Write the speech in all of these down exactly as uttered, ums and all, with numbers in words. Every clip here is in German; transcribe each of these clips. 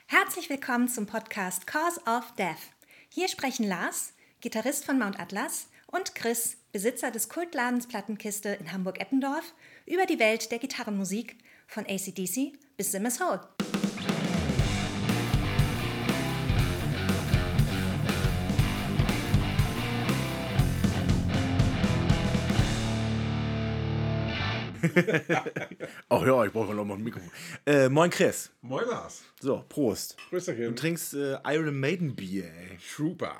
Herzlich willkommen zum Podcast Cause of Death. Hier sprechen Lars, Gitarrist von Mount Atlas, und Chris, Besitzer des Kultladens Plattenkiste in Hamburg-Eppendorf, über die Welt der Gitarrenmusik von A C D C bis Simmers Hole. Ach ja, ich brauche noch mal ein Mikrofon. Äh, moin Chris. Moin Lars. So, Prost. Grüß dich. Du trinkst äh, Iron Maiden Bier, ey. Trooper.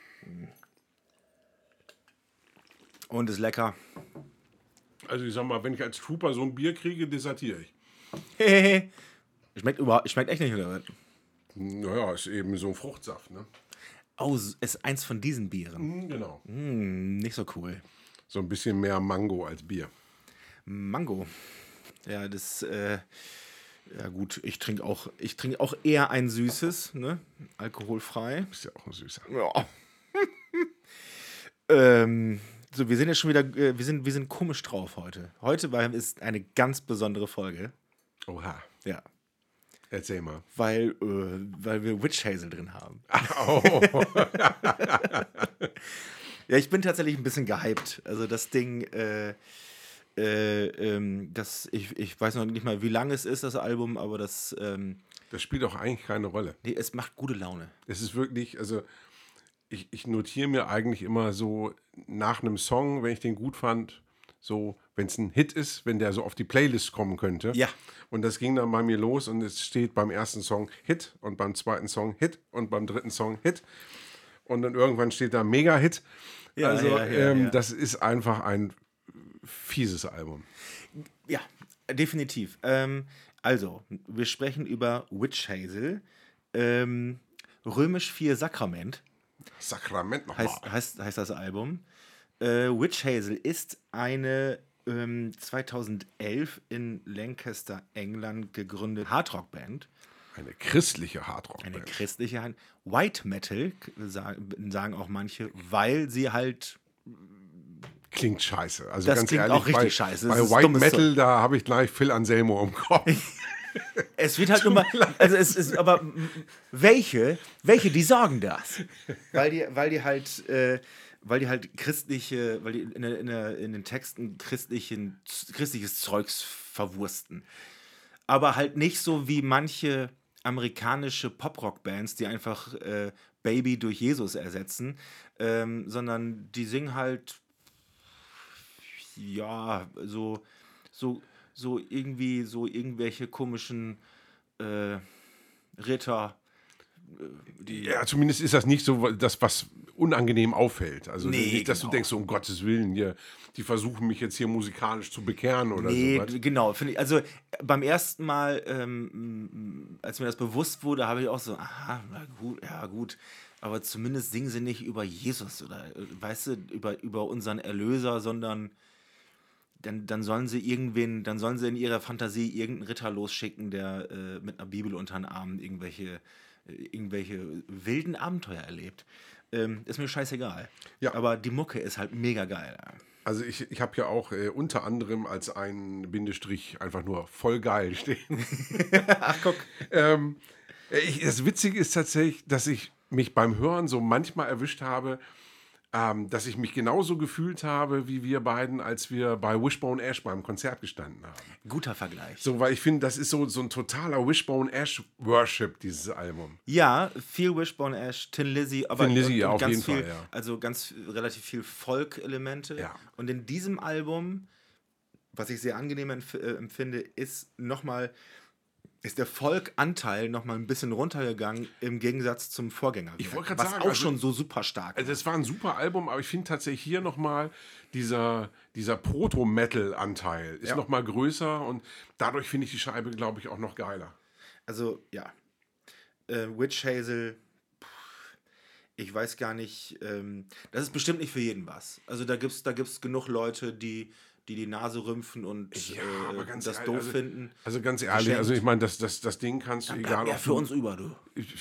Und ist lecker. Also ich sag mal, wenn ich als Trooper so ein Bier kriege, desertiere ich. Hehehe. Schmeckt überhaupt, schmeckt echt nicht, oder was? Naja, ist eben so ein Fruchtsaft, ne? Oh, ist eins von diesen Bieren. Mhm, genau. Hm, nicht so cool. So ein bisschen mehr Mango als Bier. Mango. Ja, das, äh, ja gut, ich trinke auch, ich trinke auch eher ein süßes, ne? Alkoholfrei. Ist ja auch ein süßer. Ja. ähm, so, wir sind jetzt schon wieder, äh, wir sind, wir sind komisch drauf heute. Heute war, ist eine ganz besondere Folge. Oha. Ja. Erzähl mal. Weil, äh, weil wir Witch Hazel drin haben. Oh. Ja, ich bin tatsächlich ein bisschen gehypt. Also das Ding, äh, äh, ähm, das, ich, ich weiß noch nicht mal, wie lang es ist, das Album, aber das, ähm, Das spielt auch eigentlich keine Rolle. nee, es macht gute Laune. Es ist wirklich, also ich, ich notiere mir eigentlich immer so nach einem Song, wenn ich den gut fand, so, wenn es ein Hit ist, wenn der so auf die Playlist kommen könnte. Ja. Und das ging dann bei mir los und es steht beim ersten Song Hit und beim zweiten Song Hit und beim dritten Song Hit. Und dann irgendwann steht da Mega-Hit. Ja, also ja, ja, ähm, ja. das ist einfach ein fieses Album. Ja, definitiv. Ähm, also, wir sprechen über Witch Hazel, ähm, römisch vier Sakrament. Sakrament nochmal. Heißt, heißt, heißt das Album. Äh, Witch Hazel ist eine ähm, zweitausendelf in Lancaster, England gegründete Hardrock-Band. Eine christliche Eine Hardrock-Band. christliche Hand. White Metal, sagen, sagen auch manche, weil sie halt. Klingt scheiße. Also Das ganz klingt ehrlich, auch richtig bei, scheiße. Das Bei ist White dummes Metal, Zeug. da habe ich gleich Phil Anselmo im Kopf. Es wird halt nur mal. Also es ist, aber m- welche, welche, die sagen das? Weil die, weil die halt. Äh, weil die halt christliche, weil die in, der, in, der, in den Texten christlichen, christliches Zeugs verwursten. Aber halt nicht so wie manche amerikanische Pop-Rock-Bands, die einfach äh, Baby durch Jesus ersetzen, ähm, sondern die singen halt, ja, so, so, so irgendwie, so irgendwelche komischen äh, Ritter, die. Ja, zumindest ist das nicht so das, was unangenehm auffällt. Also Nee, nicht, dass genau. du denkst, um Gottes Willen, hier, die versuchen mich jetzt hier musikalisch zu bekehren oder Nee, sowas. genau. Finde ich, also beim ersten Mal, ähm, m- als mir das bewusst wurde, habe ich auch so, aha, na gut, ja gut. Aber zumindest singen sie nicht über Jesus oder, äh, weißt du, über, über unseren Erlöser, sondern dann, dann sollen sie irgendwen, dann sollen sie in ihrer Fantasie irgendeinen Ritter losschicken, der äh, mit einer Bibel unter den Armen irgendwelche, äh, irgendwelche wilden Abenteuer erlebt. Ähm, ist mir scheißegal. Ja. Aber die Mucke ist halt mega geil. Also ich, ich habe ja auch äh, unter anderem als ein Bindestrich einfach nur voll geil stehen. Ach, guck. ähm, ich, das Witzige ist tatsächlich, dass ich mich beim Hören so manchmal erwischt habe, ähm, dass ich mich genauso gefühlt habe, wie wir beiden, als wir bei Wishbone Ash beim Konzert gestanden haben. Guter Vergleich. So, weil ich finde, das ist so, so ein totaler Wishbone Ash Worship, dieses Album. Ja, viel Wishbone Ash, Tin Lizzy, aber Tin Lizzy, und, und auf ganz jeden viel, Fall, ja. also ganz relativ viel Folk-Elemente. Ja. Und in diesem Album, was ich sehr angenehm empf äh, empfinde, ist nochmal, ist der Folk-Anteil nochmal ein bisschen runtergegangen im Gegensatz zum Vorgänger. Ich wollte grad was sagen, auch also- schon so super stark Also war. es war ein super Album, aber ich finde tatsächlich hier nochmal dieser, dieser Proto-Metal-Anteil ist Ja. noch mal größer und dadurch finde ich die Scheibe, glaube ich, auch noch geiler. Also, ja. Äh, Witch Hazel, pff, ich weiß gar nicht, ähm, das ist bestimmt nicht für jeden was. Also da gibt es da gibt's genug Leute, die die, die Nase rümpfen und Ja, äh, aber ganz das ehrlich, doof also- finden. Also ganz ehrlich, Geschenkt. also ich meine, das, das, das Ding kannst du, Bleibt egal mehr ob für du, uns über, du.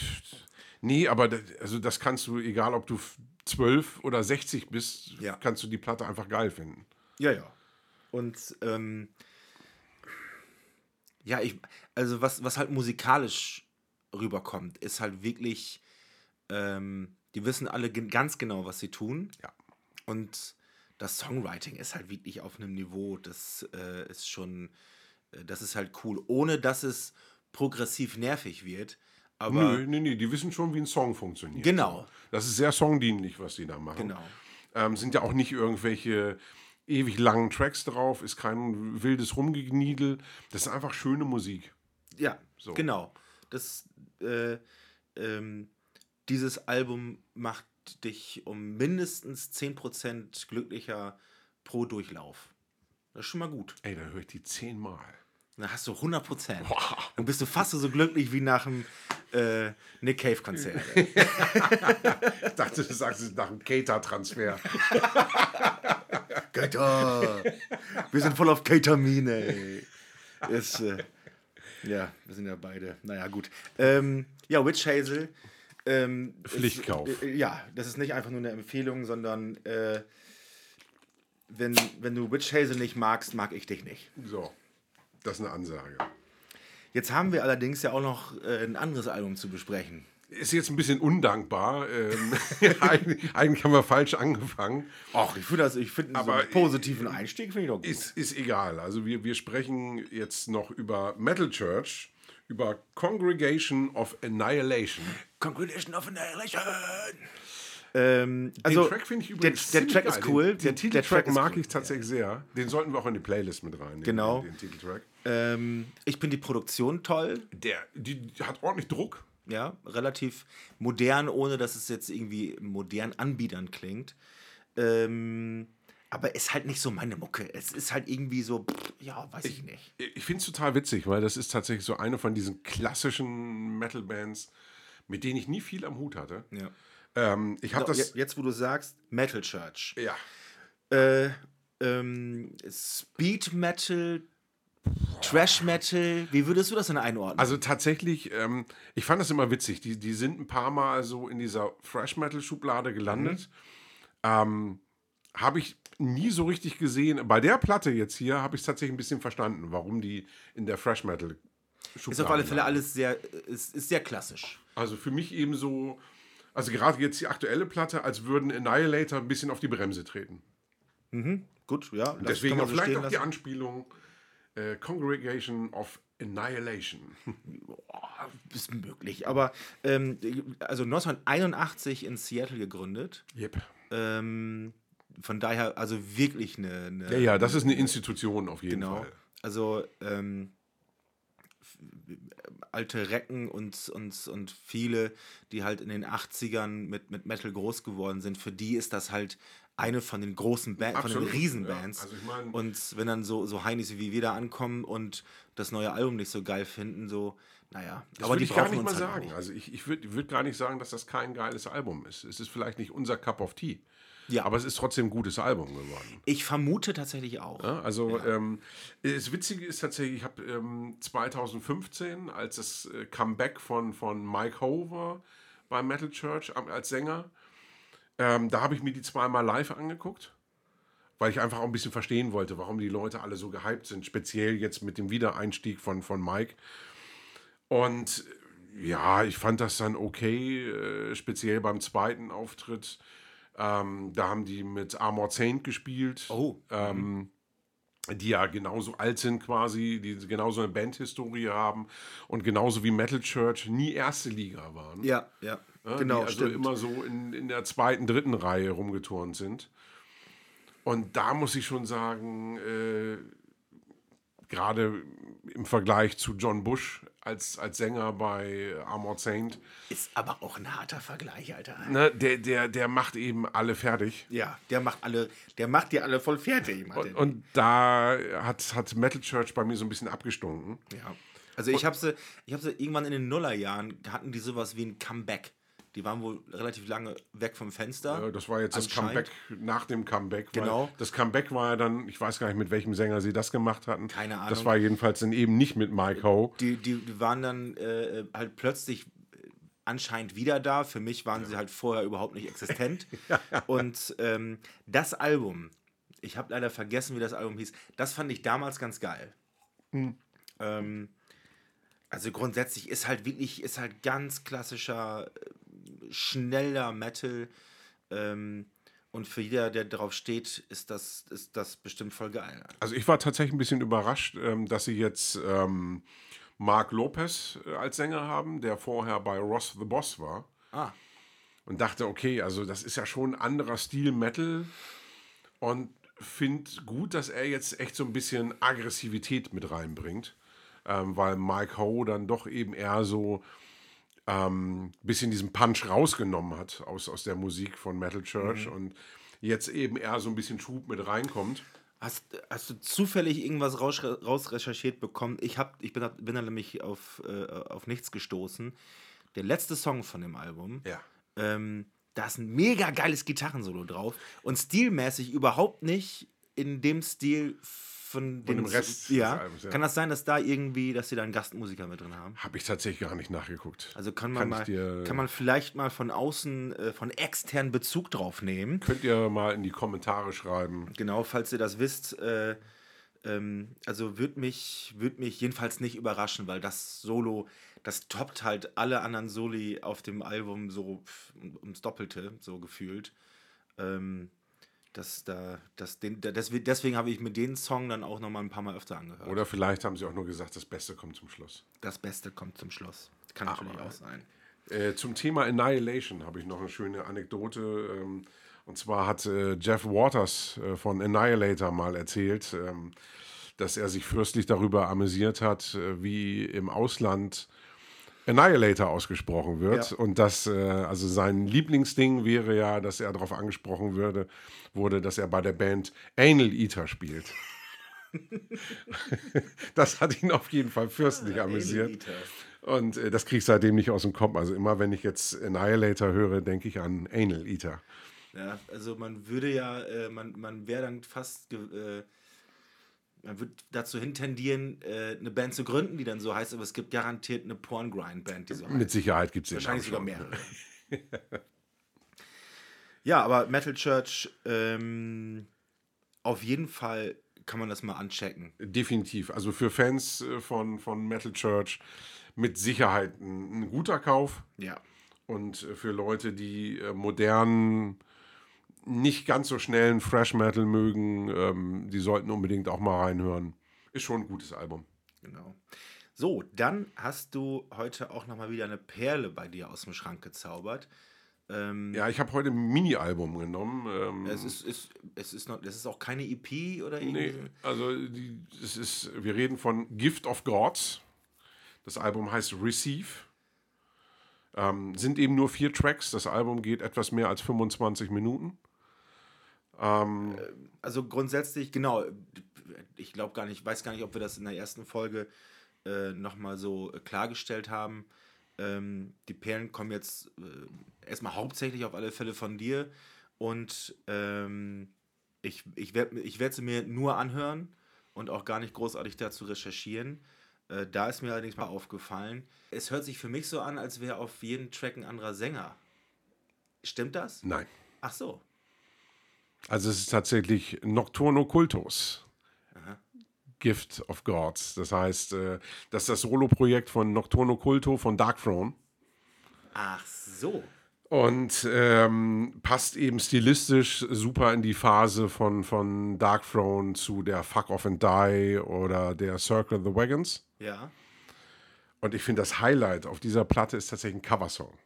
Nee, aber das, also das kannst du, egal ob du zwölf oder sechzig bist, Ja. kannst du die Platte einfach geil finden. Ja, ja. Und ähm, ja, ich, also was, was halt musikalisch rüberkommt, ist halt wirklich, ähm, die wissen alle gen- ganz genau, was sie tun. Ja. Und das Songwriting ist halt wirklich auf einem Niveau, das äh, ist schon, äh, das ist halt cool, ohne dass es progressiv nervig wird. Aber Nö, nee, nee, die wissen schon, wie ein Song funktioniert. Genau. So. Das ist sehr songdienlich, was die da machen. Genau. Ähm, sind ja auch nicht irgendwelche ewig langen Tracks drauf, ist kein wildes Rumgegniedel. Das ist einfach schöne Musik. Ja, So. genau. Das, äh, ähm, dieses Album macht dich um mindestens zehn Prozent glücklicher pro Durchlauf. Das ist schon mal gut. Ey, da höre ich die zehnmal. Dann hast du hundert Prozent. Wow. Dann bist du fast so glücklich wie nach einem äh, Nick Cave-Konzert. Ich dachte, du sagst es nach einem Cater-Transfer. Cater! Wir sind voll auf Ketamin, ey. Ist, äh, ja, wir sind ja beide. Naja, gut. Ähm, ja, Witch Hazel. Ähm, Pflichtkauf. Ist, äh, ja, das ist nicht einfach nur eine Empfehlung, sondern äh, wenn, wenn du Witch Hazel nicht magst, mag ich dich nicht. So, das ist eine Ansage. Jetzt haben wir allerdings ja auch noch äh, ein anderes Album zu besprechen. Ist jetzt ein bisschen undankbar. Ähm, eigentlich, eigentlich haben wir falsch angefangen. Ach, ich finde das, ich finde so Aber einen positiven Einstieg finde ich doch gut. Ist, ist egal. Also wir, wir sprechen jetzt noch über Metal Church, über Congregation of Annihilation. Congregation of Annihilation. Ähm, also, Den Track finde ich übrigens der, der ziemlich Track ist geil. cool. Den, Der, den der Titeltrack Track ist mag cool. ich tatsächlich sehr. Den sollten wir auch in die Playlist mit reinnehmen. Genau. Den, den Titeltrack. Ähm, ich finde die Produktion toll. Der, die, die hat ordentlich Druck. Ja, relativ modern, ohne dass es jetzt irgendwie modern anbiedern klingt. Ähm, aber ist halt nicht so meine Mucke. Es ist halt irgendwie so, pff, ja, weiß ich, nicht. Ich finde es total witzig, weil das ist tatsächlich so eine von diesen klassischen Metal-Bands, mit denen ich nie viel am Hut hatte. Ja. Ähm, ich habe So, das... je- jetzt, wo du sagst, Metal Church. Ja. Äh, ähm, Speed Metal, Trash Metal, wie würdest du das denn einordnen? Also tatsächlich, ähm, ich fand das immer witzig. Die, die sind ein paar Mal so in dieser Thrash-Metal-Schublade gelandet. Ähm, habe ich nie so richtig gesehen. Bei der Platte jetzt hier habe ich es tatsächlich ein bisschen verstanden, warum die in der Thrash-Metal-Schublade ist auf alle Fälle landen. alles sehr, ist, ist sehr klassisch. Also für mich eben so, also gerade jetzt die aktuelle Platte, als würden Annihilator ein bisschen auf die Bremse treten. Gut, ja. das Deswegen kann man auch so vielleicht stehen auch die lassen. Anspielung äh, Congregation of Annihilation. Boah, ist möglich. Aber ähm, also neunzehnhunderteinundachtzig in Seattle gegründet. Yep. Ähm, von daher also wirklich eine, eine Ja, ja, das ist eine Institution auf jeden genau. Fall. Also ähm, f- alte Recken und, und, und viele, die halt in den achtzigern mit, mit Metal groß geworden sind, für die ist das halt eine von den großen Bands, von den Absolut, Riesenbands. ja. Also ich mein- und wenn dann so, so Heinis wie wir da ankommen und das neue Album nicht so geil finden, so, naja. Das aber würde die ich gar brauchen nicht mal uns halt auch sagen. nicht. Also ich, ich würde würd gar nicht sagen, dass das kein geiles Album ist. Es ist vielleicht nicht unser Cup of Tea. Ja. Aber es ist trotzdem ein gutes Album geworden. Ich vermute tatsächlich auch. Ja, also ähm, das Witzige ist tatsächlich, ich habe ähm, zweitausendfünfzehn, als das äh, Comeback von, von Mike Hover bei Metal Church am- als Sänger, ähm, da habe ich mir die zweimal live angeguckt, weil ich einfach auch ein bisschen verstehen wollte, warum die Leute alle so gehypt sind, speziell jetzt mit dem Wiedereinstieg von, von Mike. Und äh, ja, ich fand das dann okay, äh, speziell beim zweiten Auftritt. Ähm, da haben die mit Armored Saint gespielt. Oh. Ähm, die ja genauso alt sind quasi, die genauso eine Bandhistorie haben und genauso wie Metal Church nie erste Liga waren. Ja, ja, Ja, genau, die also stimmt. immer so in, in der zweiten, dritten Reihe rumgeturnt sind. Und da muss ich schon sagen, äh, gerade im Vergleich zu John Bush als, als Sänger bei Armored Saint, Ist aber auch ein harter Vergleich, Alter. ne, der, der, der macht eben alle fertig. Ja, der macht alle, der macht die alle voll fertig. Martin. Und, und da hat, hat Metal Church bei mir so ein bisschen abgestunken. ja. Also ich habe sie, ich habe sie irgendwann in den Nullerjahren hatten die sowas wie ein Comeback. Die waren wohl relativ lange weg vom Fenster. Äh, Das war jetzt das Anscheinend. Comeback nach dem Comeback. weil Genau. Das Comeback war ja dann, ich weiß gar nicht, mit welchem Sänger sie das gemacht hatten. Keine Ahnung. Das war jedenfalls dann eben nicht mit Mike Ho. Die, die, die waren dann äh, halt plötzlich äh, anscheinend wieder da. Für mich waren sie halt vorher überhaupt nicht existent. Und ähm, das Album, ich habe leider vergessen, wie das Album hieß, das fand ich damals ganz geil. Hm. Ähm, Also grundsätzlich ist halt wirklich, ist halt ganz klassischer, äh, schneller Metal. Ähm, und für jeder, der drauf steht, ist das, ist das bestimmt voll geil. Also ich war tatsächlich ein bisschen überrascht, ähm, dass sie jetzt ähm, Mark Lopez äh, als Sänger haben, der vorher bei Ross the Boss war. Ah. Und dachte, okay, also das ist ja schon ein anderer Stil Metal. Und finde gut, dass er jetzt echt so ein bisschen Aggressivität mit reinbringt. Ähm, weil Mike Howe dann doch eben eher so ein ähm, bisschen diesen Punch rausgenommen hat aus, aus der Musik von Metal Church. Mhm. Und jetzt eben eher so ein bisschen Schub mit reinkommt. Hast, hast du zufällig irgendwas raus, raus recherchiert bekommen? Ich, hab, ich bin, bin da nämlich auf, äh, auf nichts gestoßen. Der letzte Song von dem Album, ja. ähm, da ist ein mega geiles Gitarrensolo drauf und stilmäßig überhaupt nicht in dem Stil von, von dem Rest ja. des Albums. Ja. Kann das sein, dass da irgendwie, dass sie da einen Gastmusiker mit drin haben? Habe ich tatsächlich gar nicht nachgeguckt. Also kann man, kann mal, dir, kann man vielleicht mal von außen, äh, von extern Bezug drauf nehmen. Könnt ihr mal in die Kommentare schreiben. Genau, falls ihr das wisst. Äh, ähm, also würde mich, würd mich jedenfalls nicht überraschen, weil das Solo, das toppt halt alle anderen Soli auf dem Album so ums Doppelte, so gefühlt. Ähm, das, da, das, den, das, deswegen habe ich mir den Song dann auch nochmal ein paar Mal öfter angehört. Oder vielleicht haben sie auch nur gesagt, das Beste kommt zum Schluss. Das Beste kommt zum Schluss. Kann natürlich Aber, auch sein. Äh, zum Thema Annihilation habe ich noch eine schöne Anekdote. Ähm, und zwar hat äh, Jeff Waters äh, von Annihilator mal erzählt, ähm, dass er sich fürstlich darüber amüsiert hat, äh, wie im Ausland Annihilator ausgesprochen wird. Ja. Und dass, äh, also sein Lieblingsding wäre ja, dass er darauf angesprochen würde, wurde, dass er bei der Band Anal Eater spielt. Das hat ihn auf jeden Fall fürstlich ah, amüsiert. Und äh, das kriege ich seitdem nicht aus dem Kopf. Also immer, wenn ich jetzt Annihilator höre, denke ich an Anal Eater. Ja, also man würde ja, äh, man, man wäre dann fast... Äh, Man wird dazu hintendieren, äh, eine Band zu gründen, die dann so heißt, aber es gibt garantiert eine Porn-Grind-Band, die so heißt. Mit Sicherheit gibt es sie. Wahrscheinlich sogar mehrere. Ja, aber Metal Church, ähm, auf jeden Fall kann man das mal anchecken. Definitiv. Also für Fans von, von Metal Church mit Sicherheit ein, ein guter Kauf. Ja. Und für Leute, die äh, modernen, nicht ganz so schnellen Thrash Metal mögen, ähm, die sollten unbedingt auch mal reinhören. Ist schon ein gutes Album. Genau. So, dann hast du heute auch nochmal wieder eine Perle bei dir aus dem Schrank gezaubert. Ähm, ja, ich habe heute ein Mini-Album genommen. Ähm, es, ist, ist, es, ist noch, es ist auch keine E P oder irgendwie? Nee, also die, es ist, wir reden von Gift of Gods. Das Album heißt Receive. Ähm, sind eben nur vier Tracks. Das Album geht etwas mehr als fünfundzwanzig Minuten. Ähm, also grundsätzlich, genau, ich glaube gar nicht, weiß gar nicht, ob wir das in der ersten Folge äh, nochmal so äh, klargestellt haben. Ähm, die Perlen kommen jetzt äh, erstmal hauptsächlich auf alle Fälle von dir und ähm, ich, ich werde ich werd sie mir nur anhören und auch gar nicht großartig dazu recherchieren. Äh, da ist mir allerdings mal aufgefallen, es hört sich für mich so an, als wäre auf jedem Track ein anderer Sänger. Stimmt das? Nein. Ach so. Also es ist tatsächlich Nocturno Cultus. Aha. Gift of Gods. Das heißt, äh, das ist das Solo-Projekt von Nocturno Culto von Darkthrone. Ach so. Und ähm, passt eben stilistisch super in die Phase von, von Darkthrone zu der Fuck Off and Die oder der Circle the Wagons. Ja. Und ich finde, das Highlight auf dieser Platte ist tatsächlich ein Coversong.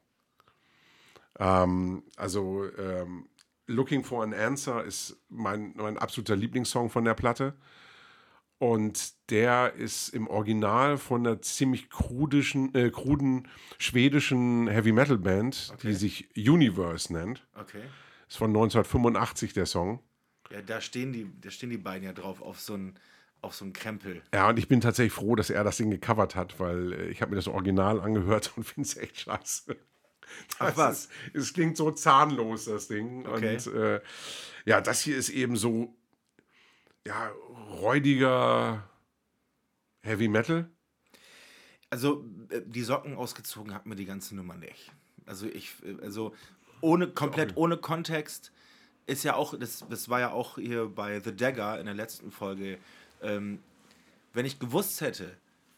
Ähm, also ähm, Looking for an Answer ist mein, mein absoluter Lieblingssong von der Platte. Und der ist im Original von einer ziemlich krudischen, äh, kruden schwedischen Heavy-Metal-Band, okay, die sich Universe nennt. Okay. Ist von neunzehnhundertfünfundachtzig der Song. Ja, da stehen die, da stehen die beiden ja drauf auf so einen auf so einen Krempel. Ja, und ich bin tatsächlich froh, dass er das Ding gecovert hat, weil äh, ich habe mir das Original angehört und finde es echt scheiße. Ach was? Ist, es klingt so zahnlos, das Ding. Okay. Und äh, ja, das hier ist eben so, ja, räudiger Heavy Metal. Also die Socken ausgezogen hat mir die ganze Nummer nicht. Also ich, also ohne, komplett ohne Kontext ist ja auch, das, das war ja auch hier bei The Dagger in der letzten Folge, ähm, wenn ich gewusst hätte,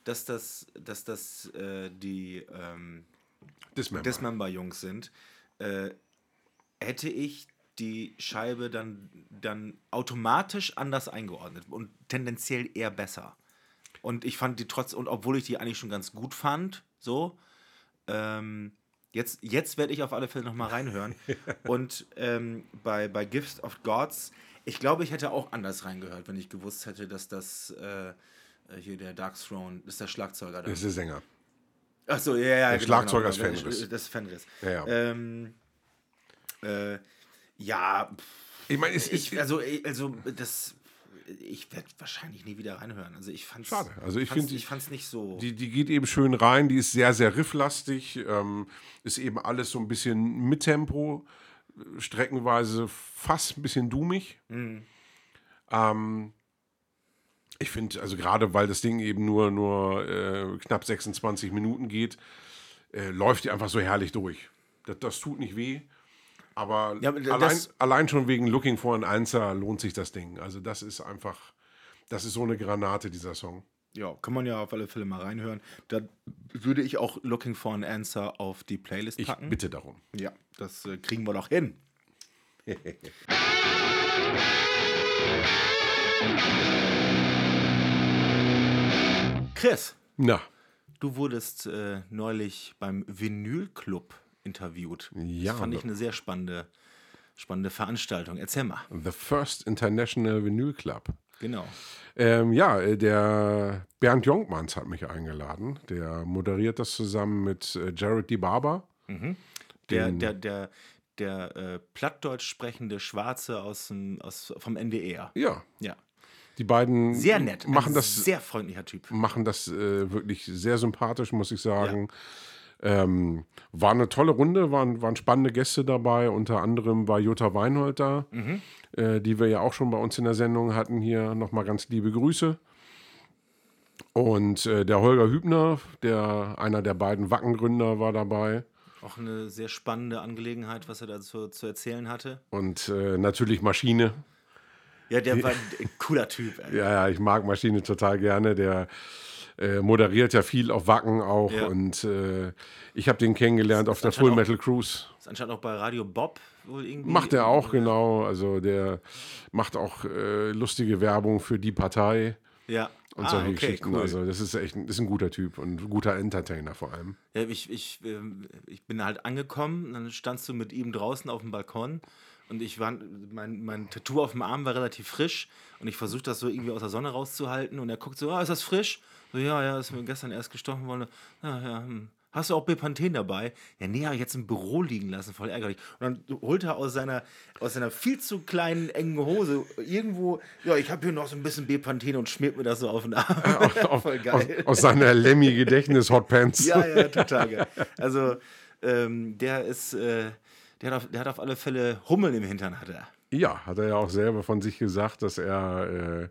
dass das, dass das äh, die ähm, Dismember. Dismember-Jungs sind, äh, hätte ich die Scheibe dann, dann automatisch anders eingeordnet und tendenziell eher besser. Und ich fand die trotz, und obwohl ich die eigentlich schon ganz gut fand, so, ähm, jetzt, jetzt werde ich auf alle Fälle nochmal reinhören. Und ähm, bei, bei Gift of Gods, ich glaube, ich hätte auch anders reingehört, wenn ich gewusst hätte, dass das äh, hier der Dark Throne, das ist der Schlagzeuger da. Das ist der Sänger. Achso, ja, ja, Der genau, Schlagzeuger genau, ist Fenris. Das ist Fenris. Ja, ja. Ähm, äh, ja, Ich meine, es ich, ist. also, also das, ich werde wahrscheinlich nie wieder reinhören. Also ich fand's, Schade. Also ich fand's, finde, ich fand's nicht so. Die, die geht eben schön rein, die ist sehr, sehr rifflastig, ähm, ist eben alles so ein bisschen mit Tempo, streckenweise fast ein bisschen doomig. Mhm. Ähm, ich finde, also gerade weil das Ding eben nur, nur äh, knapp sechsundzwanzig Minuten geht, äh, läuft die einfach so herrlich durch. Das, das tut nicht weh. Aber Ja, aber das- allein, allein schon wegen Looking for an Answer lohnt sich das Ding. Also das ist einfach, das ist so eine Granate, dieser Song. Ja, kann man ja auf alle Fälle mal reinhören. Da würde ich auch Looking for an Answer auf die Playlist Ich packen. bitte darum. Ja, das äh, kriegen wir doch hin. Chris, Na, du wurdest äh, neulich beim Vinyl-Club interviewt. Ja, Das fand ich aber- eine sehr spannende, spannende Veranstaltung. Erzähl mal. The First International Vinyl Club. Genau. Ähm, ja, äh, der Bernd Jonkmans hat mich eingeladen. Der moderiert das zusammen mit äh, Jared DiBaba. Der, Den- der, der, der äh, plattdeutsch sprechende Schwarze aus, dem, aus vom N D R. Ja, Ja. die beiden Sehr nett. machen Ein das, sehr freundlicher Typ. machen das äh, wirklich sehr sympathisch, muss ich sagen. Ähm, war eine tolle Runde, waren, waren spannende Gäste dabei. Unter anderem war Jutta Weinhold da, Mhm. äh, die wir ja auch schon bei uns in der Sendung hatten. Hier nochmal ganz liebe Grüße. Und äh, der Holger Hübner, der einer der beiden Wacken-Gründer, war dabei. Auch eine sehr spannende Angelegenheit, was er dazu zu erzählen hatte. Und äh, natürlich Maschine. Ja, der war ein cooler Typ. Ey. Ja, ja, ich mag Maschine total gerne. Der äh, moderiert ja viel auf Wacken auch. Ja. Und äh, ich habe den kennengelernt auf der anscheinend Full auch- Metal Cruise. Ist anscheinend auch bei Radio Bob wohl irgendwie. Macht er auch, genau. Also der macht auch äh, lustige Werbung für die Partei Ja. und ah, solche okay, Geschichten. cool. Also das ist echt ein, ist ein guter Typ und ein guter Entertainer vor allem. Ja, ich, ich, ähm, ich bin halt angekommen, und dann standst du mit ihm draußen auf dem Balkon und ich war, mein, mein Tattoo auf dem Arm war relativ frisch und ich versuche das so irgendwie aus der Sonne rauszuhalten und er guckt so, ah, ist das frisch? So, ja, ja, ist mir gestern erst gestochen worden. Ja, ja, hm. Hast du auch Bepanthen dabei? Ja, nee, habe ich jetzt im Büro liegen lassen, voll ärgerlich. Und dann holt er aus seiner, aus seiner viel zu kleinen, engen Hose irgendwo, ja, ich habe hier noch so ein bisschen Bepanthen und schmiert mir das so auf den Arm. Auf, voll aus, geil. aus seiner Lemmy-Gedächtnis-Hotpants. Ja, ja, total geil. Also, ähm, der ist, äh, der, hat auf, der hat auf alle Fälle Hummeln im Hintern, hat er. Ja, hat er ja auch selber von sich gesagt, dass er äh,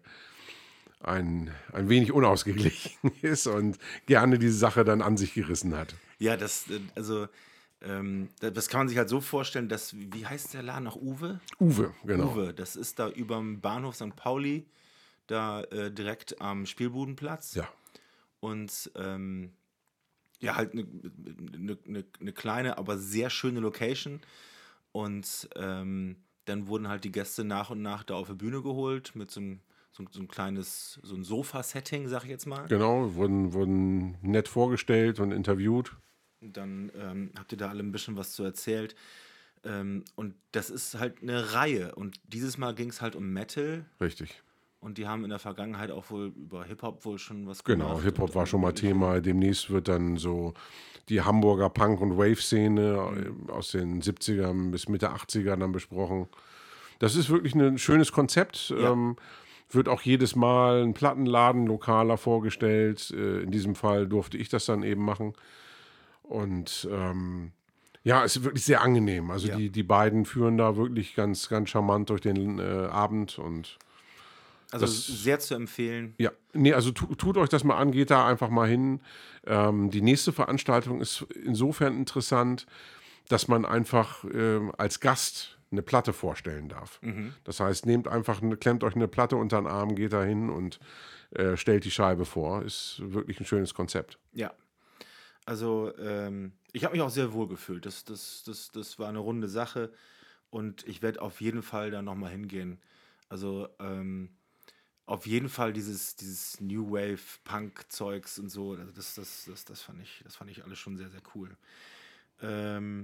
ein, ein wenig unausgeglichen ist und gerne diese Sache dann an sich gerissen hat. Ja, das, äh, also, ähm, das, das kann man sich halt so vorstellen, dass, wie heißt der Laden noch? Uwe? Uwe, genau. Uwe, das ist da überm Bahnhof Sankt Pauli, da äh, direkt am Spielbudenplatz. Ja. Und ähm, ja, halt eine ne, ne, ne kleine, aber sehr schöne Location. Und ähm, dann wurden halt die Gäste nach und nach da auf die Bühne geholt mit so einem so, so ein kleines, so ein Sofa-Setting, sag ich jetzt mal. Genau, wurden, wurden nett vorgestellt und interviewt. Und dann ähm, habt ihr da alle ein bisschen was zu erzählt. Ähm, und das ist halt eine Reihe. Und dieses Mal ging es halt um Metal. Richtig. Und die haben in der Vergangenheit auch wohl über Hip-Hop wohl schon was Genau, gemacht. Hip-Hop Und war schon mal Thema. Demnächst wird dann so die Hamburger Punk- und Wave-Szene äh, aus den siebzigern bis Mitte achtziger dann besprochen. Das ist wirklich ein schönes Konzept. Ja. Ähm, wird auch jedes Mal ein Plattenladen lokaler vorgestellt. Äh, in diesem Fall durfte ich das dann eben machen. Und ähm, ja, es ist wirklich sehr angenehm. Also Ja. die, die beiden führen da wirklich ganz, ganz charmant durch den äh, Abend und Also das- sehr zu empfehlen. ja, nee, also tu, tut euch das mal an, geht da einfach mal hin. Ähm, die nächste Veranstaltung ist insofern interessant, dass man einfach ähm, als Gast eine Platte vorstellen darf. Mhm. Das heißt, nehmt einfach, eine, klemmt euch eine Platte unter den Arm, geht da hin und äh, stellt die Scheibe vor. Ist wirklich ein schönes Konzept. Ja, also ähm, ich habe mich auch sehr wohl gefühlt. Das, das, das, das war eine runde Sache und ich werde auf jeden Fall da nochmal hingehen. Also ähm, auf jeden Fall dieses, dieses New Wave Punk Zeugs und so, also das, das, das, das, fand ich, das fand ich alles schon sehr, sehr cool. Ähm,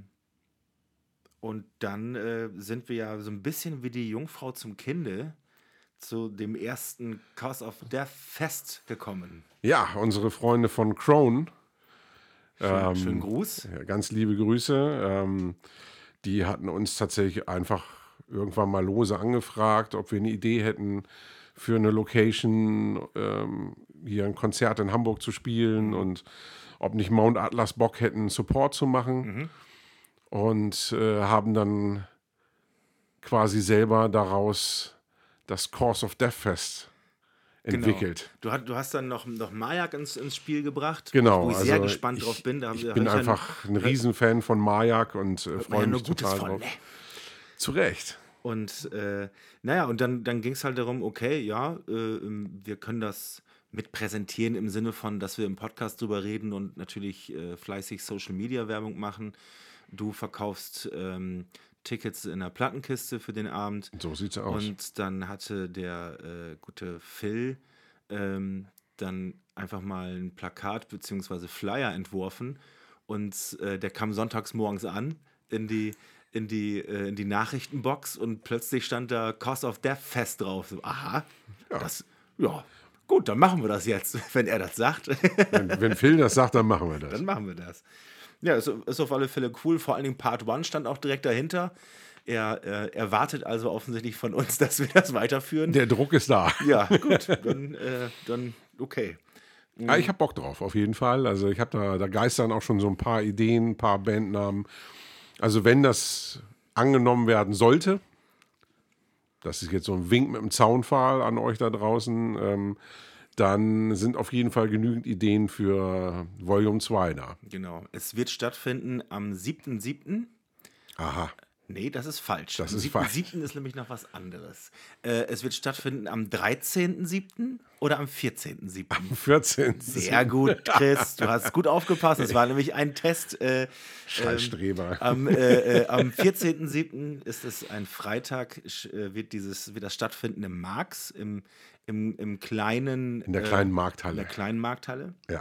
und dann äh, sind wir ja so ein bisschen wie die Jungfrau zum Kinde zu dem ersten Cause of Death Fest gekommen. Ja, unsere Freunde von Crone. Schön, ähm, schönen Gruß. Ja, ganz liebe Grüße. Ähm, die hatten uns tatsächlich einfach irgendwann mal lose angefragt, ob wir eine Idee hätten für eine Location, ähm, hier ein Konzert in Hamburg zu spielen, mhm. und ob nicht Mount Atlas Bock hätten, Support zu machen. Mhm. Und äh, haben dann quasi selber daraus das Cause of Death Fest entwickelt. Genau. Du, hat, du hast dann noch, noch Majak ins, ins Spiel gebracht, genau, wo ich also sehr gespannt ich, drauf bin. Da ich haben, bin da einfach ein, ein Riesenfan von Majak und äh, freue ja mich Gutes total von, drauf. Ne? Zu Recht. Und äh, naja, und dann, dann ging es halt darum, okay, ja, äh, wir können das mit präsentieren im Sinne von, dass wir im Podcast drüber reden und natürlich äh, fleißig Social-Media-Werbung machen. Du verkaufst ähm, Tickets in der Plattenkiste für den Abend. So sieht's aus. Und dann hatte der äh, gute Phil ähm, dann einfach mal ein Plakat bzw. Flyer entworfen und äh, der kam sonntags morgens an in die, in die, äh, in die Nachrichtenbox und plötzlich stand da Cause of Death Fest drauf. So, aha, ja. das, ja, gut, dann machen wir das jetzt, wenn er das sagt. Wenn, wenn Phil das sagt, dann machen wir das. Dann machen wir das. Ja, ist, ist auf alle Fälle cool. Vor allen Dingen Part eins stand auch direkt dahinter. Er äh, erwartet also offensichtlich von uns, dass wir das weiterführen. Der Druck ist da. Ja, gut, dann, äh, dann okay. Mhm. Ja, ich habe Bock drauf, auf jeden Fall. Also ich habe da, da geistern auch schon so ein paar Ideen, ein paar Bandnamen. Also wenn das angenommen werden sollte, das ist jetzt so ein Wink mit dem Zaunpfahl an euch da draußen, ähm, dann sind auf jeden Fall genügend Ideen für Volume zwei da. Genau. Es wird stattfinden am siebten siebten Aha. Nee, das ist falsch. Das am ist falsch. siebten ist nämlich noch was anderes. Äh, es wird stattfinden am dreizehnten siebten oder am vierzehnten siebten Am vierzehnten Sehr gut, Chris. Du hast gut aufgepasst. Es war nämlich ein Test. Äh, Scheißstreber. Ähm, am, äh, äh, am vierzehnten siebten ist es ein Freitag, äh, wird, dieses, wird das stattfinden im Marx, im, im, im kleinen... In der kleinen Markthalle. In der kleinen Markthalle. Ja.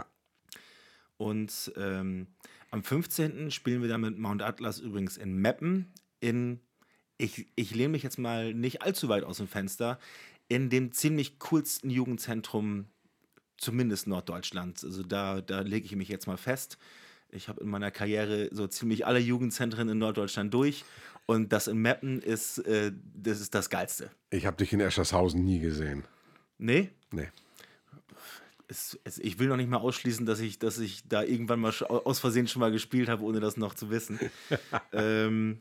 Und ähm, am fünfzehnten spielen wir dann mit Mount Atlas übrigens in Meppen. In, ich, ich lehne mich jetzt mal nicht allzu weit aus dem Fenster, in dem ziemlich coolsten Jugendzentrum, zumindest Norddeutschlands. Also da, da lege ich mich jetzt mal fest. Ich habe in meiner Karriere so ziemlich alle Jugendzentren in Norddeutschland durch und das in Meppen ist, äh, das ist das Geilste. Ich habe dich in Eschershausen nie gesehen. Nee? Nee. Es, es, ich will noch nicht mal ausschließen, dass ich, dass ich da irgendwann mal aus Versehen schon mal gespielt habe, ohne das noch zu wissen. ähm,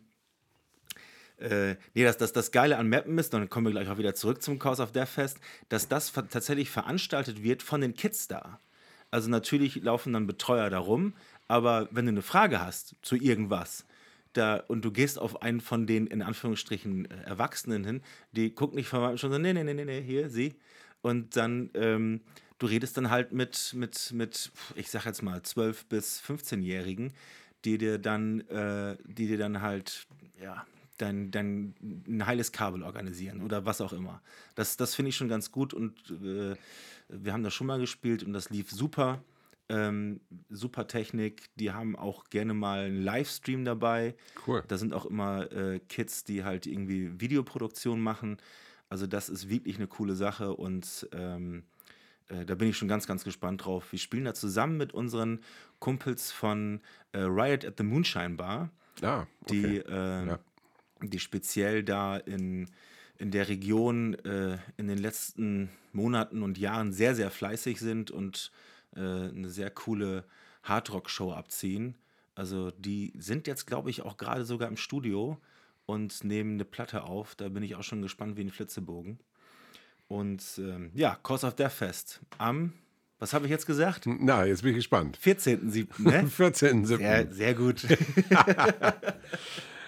äh, nee, das, das, das Geile an Meppen ist, dann kommen wir gleich auch wieder zurück zum Cause of Death Fest, dass das ver- tatsächlich veranstaltet wird von den Kids da. Also natürlich laufen dann Betreuer da rum, aber wenn du eine Frage hast zu irgendwas, da, und du gehst auf einen von den, in Anführungsstrichen, äh, Erwachsenen hin, die gucken nicht von schon so, nee, nee, nee, nee, hier, sie. Und dann, ähm, du redest dann halt mit, mit, mit, ich sag jetzt mal, zwölf- bis fünfzehnjährigen, die dir dann, äh, die dir dann halt, ja, dein, dein ein heiles Kabel organisieren oder was auch immer. Das, das finde ich schon ganz gut und äh, wir haben das schon mal gespielt und das lief super. Ähm, super Technik, die haben auch gerne mal einen Livestream dabei. Cool. Da sind auch immer äh, Kids, die halt irgendwie Videoproduktion machen. Also das ist wirklich eine coole Sache und ähm, äh, da bin ich schon ganz, ganz gespannt drauf. Wir spielen da zusammen mit unseren Kumpels von äh, Riot at the Moonshine Bar, Ah, okay. die, äh, Ja. die speziell da in, in der Region äh, in den letzten Monaten und Jahren sehr, sehr fleißig sind und äh, eine sehr coole Hardrock-Show abziehen. Also die sind jetzt, glaube ich, auch gerade sogar im Studio und nehmen eine Platte auf. Da bin ich auch schon gespannt wie ein Flitzebogen. Und ähm, ja, Cause of Death Fest am, was habe ich jetzt gesagt? Na, jetzt bin ich gespannt. vierzehnten siebten, ne? vierzehnten siebten Sehr, sehr gut.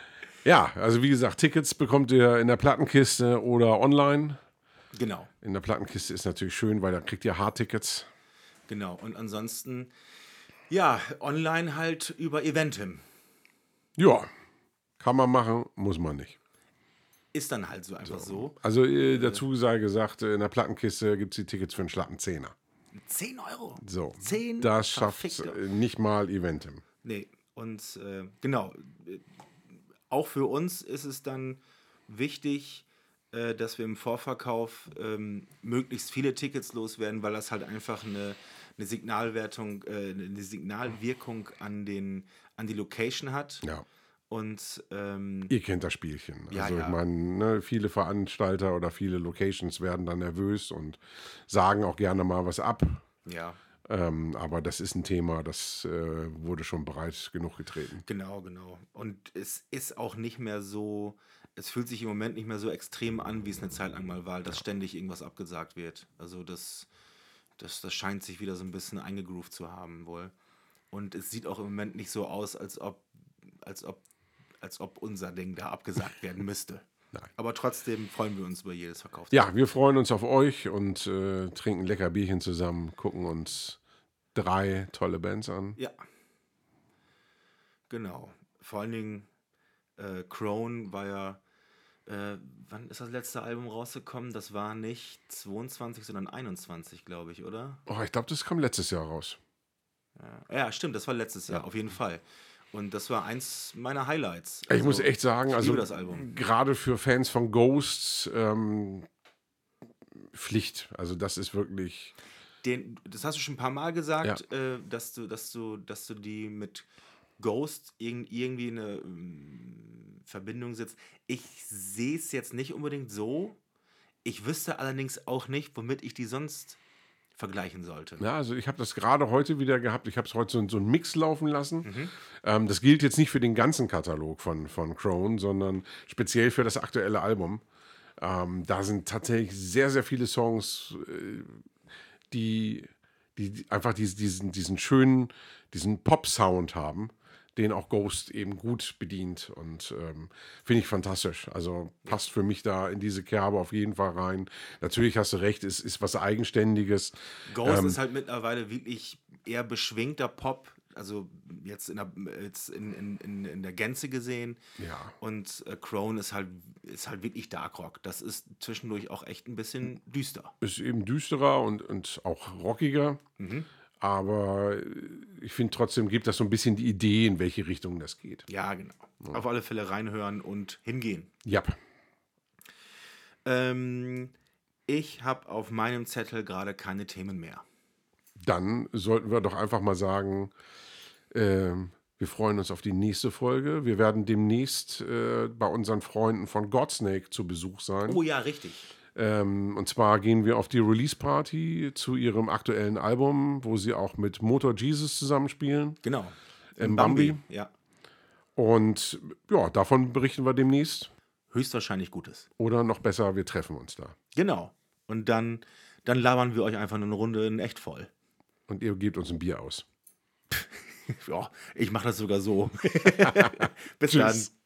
Ja, also wie gesagt, Tickets bekommt ihr in der Plattenkiste oder online. Genau. In der Plattenkiste ist natürlich schön, weil da kriegt ihr Hardtickets. Genau. Und ansonsten, ja, online halt über Eventim. Ja, kann man machen, muss man nicht. Ist dann halt so einfach so. Also äh, dazu sei gesagt, äh, in der Plattenkiste gibt es die Tickets für einen schlappen Zehner. zehn Euro. So, zehn das schafft verfickte- äh, nicht mal Eventim. Nee, und äh, genau, äh, auch für uns ist es dann wichtig, äh, dass wir im Vorverkauf ähm, möglichst viele Tickets loswerden, weil das halt einfach eine, eine Signalwertung, äh, eine Signalwirkung an, den, an die Location hat. Ja. Und ähm, Ihr kennt das Spielchen. Ja, Also ja. ich meine, ne, viele Veranstalter oder viele Locations werden dann nervös und sagen auch gerne mal was ab. ja, Ähm, aber das ist ein Thema, das äh, wurde schon breit genug getreten. genau, genau. Und es ist auch nicht mehr so, es fühlt sich im Moment nicht mehr so extrem an, wie es eine Zeit lang mal war, dass ständig irgendwas abgesagt wird. Also das, das, das scheint sich wieder so ein bisschen eingegroovt zu haben wohl. Und es sieht auch im Moment nicht so aus, als ob, als ob, als ob unser Ding da abgesagt werden müsste. Nein. Aber trotzdem freuen wir uns über jedes Verkauf. Ja, wir freuen uns auf euch und äh, trinken lecker Bierchen zusammen, gucken uns drei tolle Bands an. Ja. Genau. Vor allen Dingen, äh, Crone war ja, äh, wann ist das letzte Album rausgekommen? Das war nicht zweiundzwanzig, sondern einundzwanzig, glaube ich, oder? Oh, ich glaube, das kam letztes Jahr raus. Ja, ja, stimmt, das war letztes Jahr, auf jeden Fall. Und das war eins meiner Highlights. Ich muss Also, echt sagen, ich also liebe das Album. gerade für Fans von Ghosts ähm, Pflicht. Also das ist wirklich. Den, das hast du schon ein paar Mal gesagt, äh, dass du, dass du, dass du die mit Ghost irg irgendwie eine ähm, Verbindung setzt. Ich sehe es jetzt nicht unbedingt so. Ich wüsste allerdings auch nicht, womit ich die sonst vergleichen sollte. Ja, also ich habe das gerade heute wieder gehabt. Ich habe es heute so, so einen Mix laufen lassen. Mhm. Ähm, das gilt jetzt nicht für den ganzen Katalog von, von Crone, sondern speziell für das aktuelle Album. Ähm, da sind tatsächlich sehr, sehr viele Songs, äh, die, die einfach diesen, diesen, diesen schönen, diesen Pop-Sound haben, den auch Ghost eben gut bedient. Und ähm, finde ich fantastisch. Also passt für mich da in diese Kerbe auf jeden Fall rein. Natürlich hast du recht, es ist was Eigenständiges. Ghost Ähm, ist halt mittlerweile wirklich eher beschwingter Pop, also jetzt in der, jetzt in, in, in, in der Gänze gesehen. Ja. Und äh, Crone ist halt, ist halt wirklich Dark Rock. Das ist zwischendurch auch echt ein bisschen düster. Ist eben düsterer und, und auch rockiger. Aber ich finde trotzdem, gibt das so ein bisschen die Idee, in welche Richtung das geht. Ja, genau. Auf alle Fälle reinhören und hingehen. Ja. Ähm, ich habe auf meinem Zettel gerade keine Themen mehr. Dann sollten wir doch einfach mal sagen, ähm, wir freuen uns auf die nächste Folge. Wir werden demnächst äh, bei unseren Freunden von Godsnake zu Besuch sein. Oh ja, richtig. Ähm, und zwar gehen wir auf die Release-Party zu ihrem aktuellen Album, wo sie auch mit Motor Jesus zusammenspielen. Genau. Im Bambi. Ja. Und ja, davon berichten wir demnächst. Höchstwahrscheinlich Gutes. Oder noch besser, wir treffen uns da. Genau. Und dann, dann labern wir euch einfach eine Runde in echt voll. Und ihr gebt uns ein Bier aus. Ja, ich mache das sogar so. Bis Tschüss. dann.